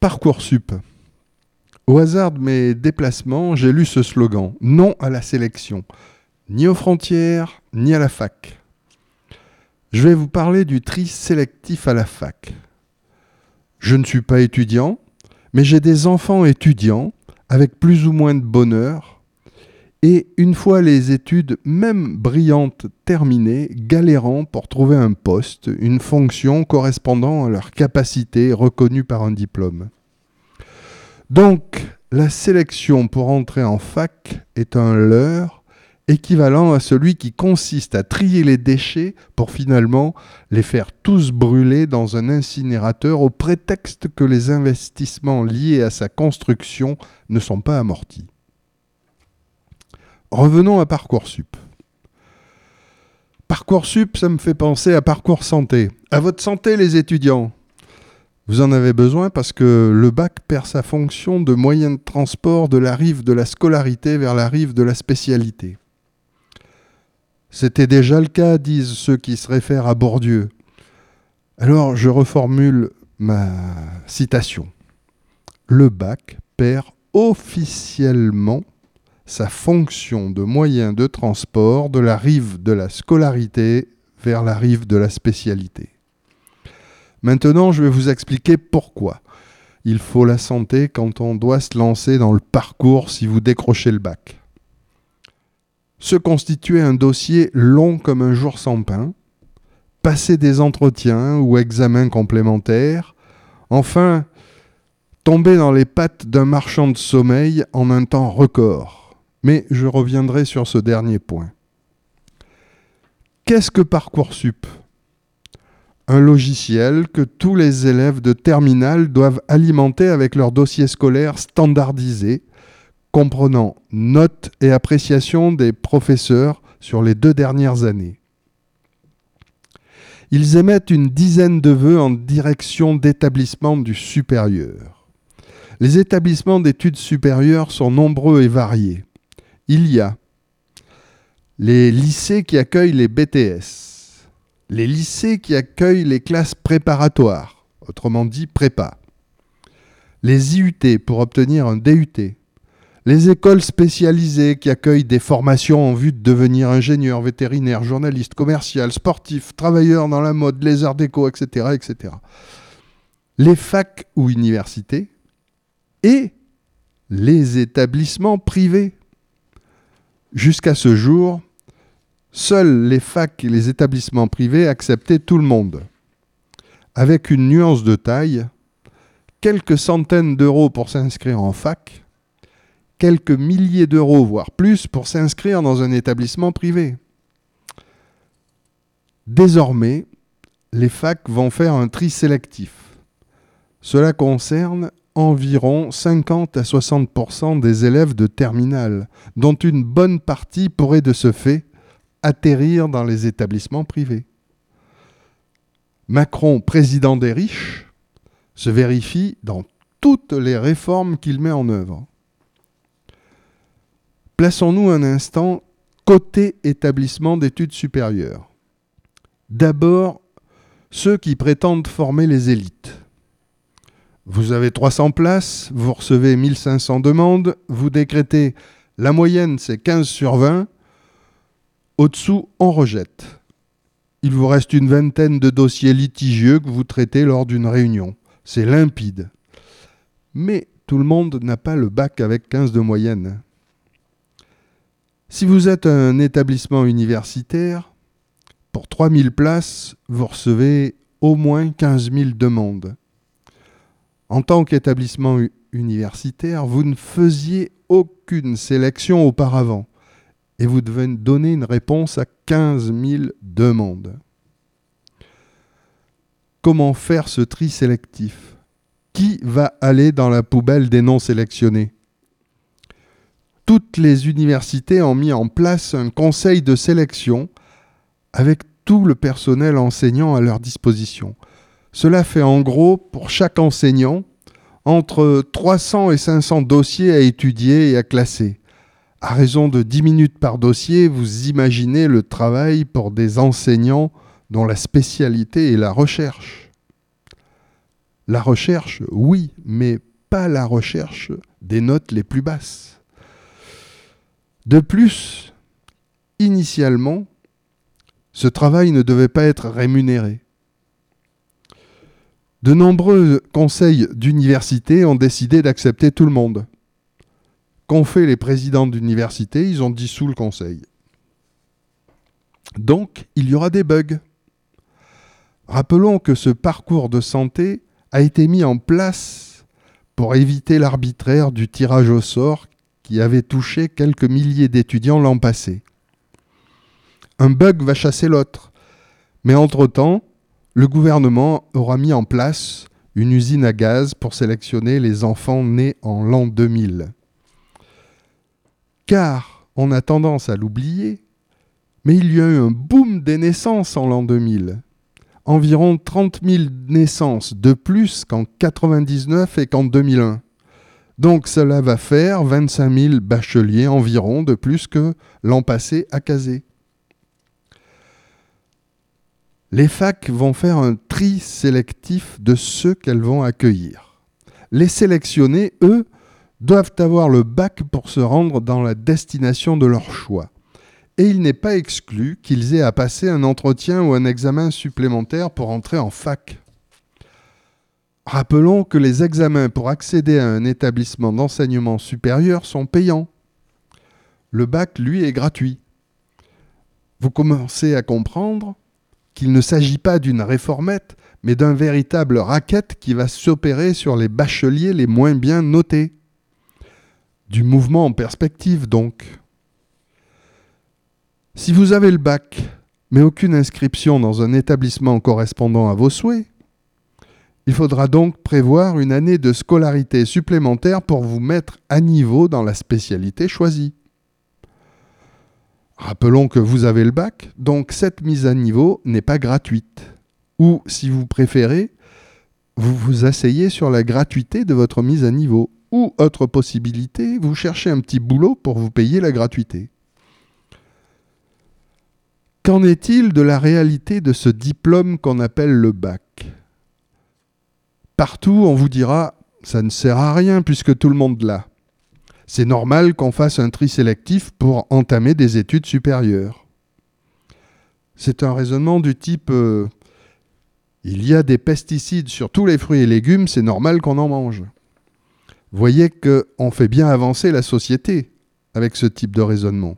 Parcoursup. Au hasard de mes déplacements, j'ai lu ce slogan : non à la sélection, ni aux frontières, ni à la fac. Je vais vous parler du tri sélectif à la fac. Je ne suis pas étudiant, mais j'ai des enfants étudiants avec plus ou moins de bonheur. Et une fois les études, même brillantes, terminées, galérant pour trouver un poste, une fonction correspondant à leurs capacités reconnues par un diplôme. Donc, la sélection pour entrer en fac est un leurre équivalent à celui qui consiste à trier les déchets pour finalement les faire tous brûler dans un incinérateur au prétexte que les investissements liés à sa construction ne sont pas amortis. Revenons à Parcoursup. Parcoursup, ça me fait penser à Parcours Santé. À votre santé, les étudiants. Vous en avez besoin parce que le bac perd sa fonction de moyen de transport de la rive de la scolarité vers la rive de la spécialité. C'était déjà le cas, disent ceux qui se réfèrent à Bourdieu. Alors, je reformule ma citation. Le bac perd officiellement sa fonction de moyen de transport de la rive de la scolarité vers la rive de la spécialité. Maintenant, je vais vous expliquer pourquoi il faut la santé quand on doit se lancer dans le parcours si vous décrochez le bac. Se constituer un dossier long comme un jour sans pain, passer des entretiens ou examens complémentaires, enfin, tomber dans les pattes d'un marchand de sommeil en un temps record. Mais je reviendrai sur ce dernier point. Qu'est-ce que Parcoursup ? Un logiciel que tous les élèves de terminale doivent alimenter avec leur dossier scolaire standardisé, comprenant notes et appréciations des professeurs sur les 2 dernières années. Ils émettent une dizaine de vœux en direction d'établissements du supérieur. Les établissements d'études supérieures sont nombreux et variés. Il y a les lycées qui accueillent les BTS, les lycées qui accueillent les classes préparatoires, autrement dit prépa, les IUT pour obtenir un DUT, les écoles spécialisées qui accueillent des formations en vue de devenir ingénieur, vétérinaire, journaliste, commercial, sportif, travailleur dans la mode, les arts déco, etc., etc. Les facs ou universités et les établissements privés. Jusqu'à ce jour, seuls les facs et les établissements privés acceptaient tout le monde. Avec une nuance de taille, quelques centaines d'euros pour s'inscrire en fac, quelques milliers d'euros, voire plus, pour s'inscrire dans un établissement privé. Désormais, les facs vont faire un tri sélectif. Cela concerne environ 50 à 60% des élèves de terminale, dont une bonne partie pourrait de ce fait atterrir dans les établissements privés. Macron, président des riches, se vérifie dans toutes les réformes qu'il met en œuvre. Plaçons-nous un instant côté établissement d'études supérieures. D'abord, ceux qui prétendent former les élites. Vous avez 300 places, vous recevez 1500 demandes, vous décrétez la moyenne c'est 15 sur 20, au-dessous on rejette. Il vous reste une vingtaine de dossiers litigieux que vous traitez lors d'une réunion. C'est limpide. Mais tout le monde n'a pas le bac avec 15 de moyenne. Si vous êtes un établissement universitaire, pour 3000 places, vous recevez au moins 15 000 demandes. En tant qu'établissement universitaire, vous ne faisiez aucune sélection auparavant et vous devez donner une réponse à 15 000 demandes. Comment faire ce tri sélectif ? Qui va aller dans la poubelle des non sélectionnés ? Toutes les universités ont mis en place un conseil de sélection avec tout le personnel enseignant à leur disposition. Cela fait en gros, pour chaque enseignant, entre 300 et 500 dossiers à étudier et à classer. À raison de 10 minutes par dossier, vous imaginez le travail pour des enseignants dont la spécialité est la recherche. La recherche, oui, mais pas la recherche des notes les plus basses. De plus, initialement, ce travail ne devait pas être rémunéré. De nombreux conseils d'université ont décidé d'accepter tout le monde. Qu'ont fait les présidents d'université? Ils ont dissous le conseil. Donc, il y aura des bugs. Rappelons que ce parcours de santé a été mis en place pour éviter l'arbitraire du tirage au sort qui avait touché quelques milliers d'étudiants l'an passé. Un bug va chasser l'autre, mais entre-temps, le gouvernement aura mis en place une usine à gaz pour sélectionner les enfants nés en l'an 2000. Car on a tendance à l'oublier, mais il y a eu un boom des naissances en l'an 2000. Environ 30 000 naissances de plus qu'en 1999 et qu'en 2001. Donc cela va faire 25 000 bacheliers environ de plus que l'an passé à Kazé. Les facs vont faire un tri sélectif de ceux qu'elles vont accueillir. Les sélectionnés, eux, doivent avoir le bac pour se rendre dans la destination de leur choix. Et il n'est pas exclu qu'ils aient à passer un entretien ou un examen supplémentaire pour entrer en fac. Rappelons que les examens pour accéder à un établissement d'enseignement supérieur sont payants. Le bac, lui, est gratuit. Vous commencez à comprendre qu'il ne s'agit pas d'une réformette, mais d'un véritable racket qui va s'opérer sur les bacheliers les moins bien notés. Du mouvement en perspective, donc. Si vous avez le bac, mais aucune inscription dans un établissement correspondant à vos souhaits, il faudra donc prévoir une année de scolarité supplémentaire pour vous mettre à niveau dans la spécialité choisie. Rappelons que vous avez le bac, donc cette mise à niveau n'est pas gratuite. Ou, si vous préférez, vous vous asseyez sur la gratuité de votre mise à niveau. Ou, autre possibilité, vous cherchez un petit boulot pour vous payer la gratuité. Qu'en est-il de la réalité de ce diplôme qu'on appelle le bac ? Partout, on vous dira « ça ne sert à rien puisque tout le monde l'a ». C'est normal qu'on fasse un tri sélectif pour entamer des études supérieures. C'est un raisonnement du type il y a des pesticides sur tous les fruits et légumes, c'est normal qu'on en mange. Voyez qu'on fait bien avancer la société avec ce type de raisonnement.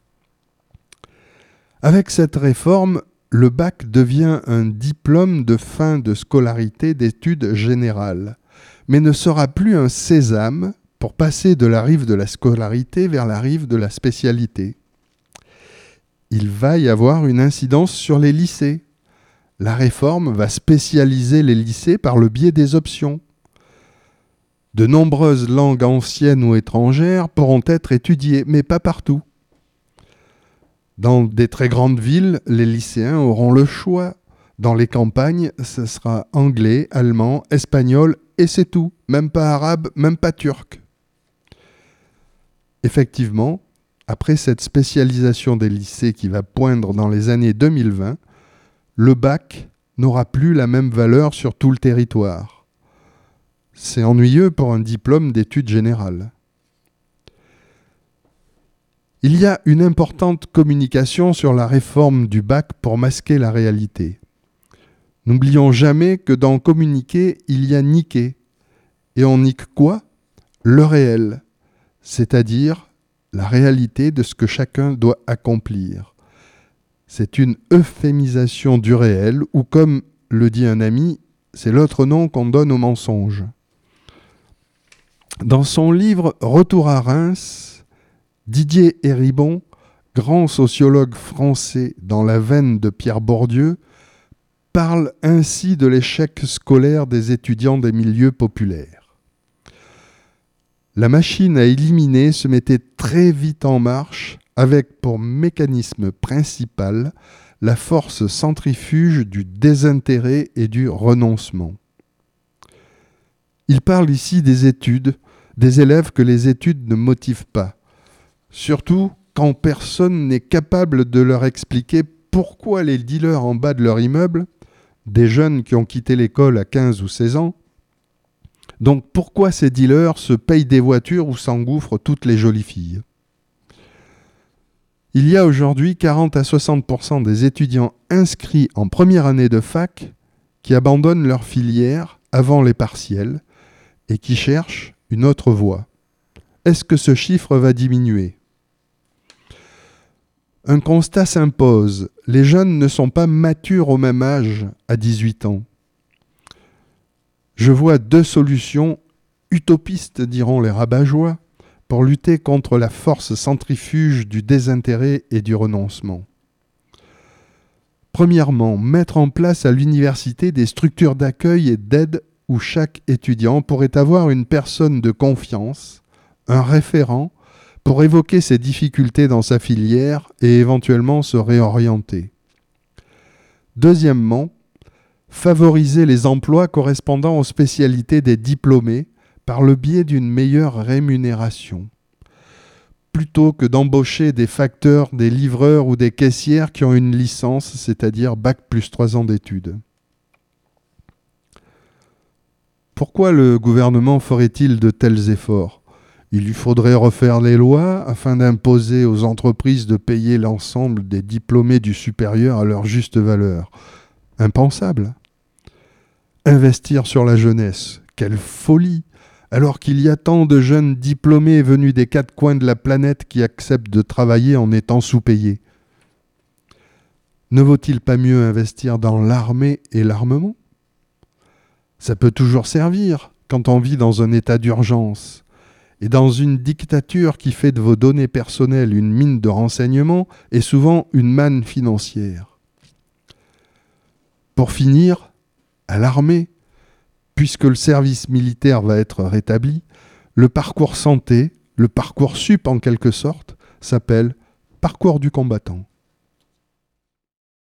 Avec cette réforme, le bac devient un diplôme de fin de scolarité d'études générales, mais ne sera plus un sésame pour passer de la rive de la scolarité vers la rive de la spécialité. Il va y avoir une incidence sur les lycées. La réforme va spécialiser les lycées par le biais des options. De nombreuses langues anciennes ou étrangères pourront être étudiées, mais pas partout. Dans des très grandes villes, les lycéens auront le choix. Dans les campagnes, ce sera anglais, allemand, espagnol, et c'est tout. Même pas arabe, même pas turc. Effectivement, après cette spécialisation des lycées qui va poindre dans les années 2020, le bac n'aura plus la même valeur sur tout le territoire. C'est ennuyeux pour un diplôme d'études générales. Il y a une importante communication sur la réforme du bac pour masquer la réalité. N'oublions jamais que dans communiquer, il y a niquer. Et on nique quoi ? Le réel, c'est-à-dire la réalité de ce que chacun doit accomplir. C'est une euphémisation du réel, ou comme le dit un ami, c'est l'autre nom qu'on donne au mensonge. Dans son livre « Retour à Reims », Didier Héribon, grand sociologue français dans la veine de Pierre Bourdieu, parle ainsi de l'échec scolaire des étudiants des milieux populaires. La machine à éliminer se mettait très vite en marche avec pour mécanisme principal la force centrifuge du désintérêt et du renoncement. Il parle ici des études, des élèves que les études ne motivent pas. Surtout quand personne n'est capable de leur expliquer pourquoi les dealers en bas de leur immeuble, des jeunes qui ont quitté l'école à 15 ou 16 ans, Donc pourquoi ces dealers se payent des voitures où s'engouffrent toutes les jolies filles ? Il y a aujourd'hui 40 à 60% des étudiants inscrits en première année de fac qui abandonnent leur filière avant les partiels et qui cherchent une autre voie. Est-ce que ce chiffre va diminuer ? Un constat s'impose, les jeunes ne sont pas matures au même âge à 18 ans. Je vois deux solutions utopistes, diront les rabat-joie, pour lutter contre la force centrifuge du désintérêt et du renoncement. Premièrement, mettre en place à l'université des structures d'accueil et d'aide où chaque étudiant pourrait avoir une personne de confiance, un référent, pour évoquer ses difficultés dans sa filière et éventuellement se réorienter. Deuxièmement, favoriser les emplois correspondant aux spécialités des diplômés par le biais d'une meilleure rémunération, plutôt que d'embaucher des facteurs, des livreurs ou des caissières qui ont une licence, c'est-à-dire bac plus 3 ans d'études. Pourquoi le gouvernement ferait-il de tels efforts ? Il lui faudrait refaire les lois afin d'imposer aux entreprises de payer l'ensemble des diplômés du supérieur à leur juste valeur. Impensable. Investir sur la jeunesse, quelle folie! Alors qu'il y a tant de jeunes diplômés venus des quatre coins de la planète qui acceptent de travailler en étant sous-payés. Ne vaut-il pas mieux investir dans l'armée et l'armement ? Ça peut toujours servir quand on vit dans un état d'urgence. Et dans une dictature qui fait de vos données personnelles une mine de renseignements et souvent une manne financière. Pour finir, à l'armée, puisque le service militaire va être rétabli, le parcours santé, le parcours sup en quelque sorte, s'appelle parcours du combattant.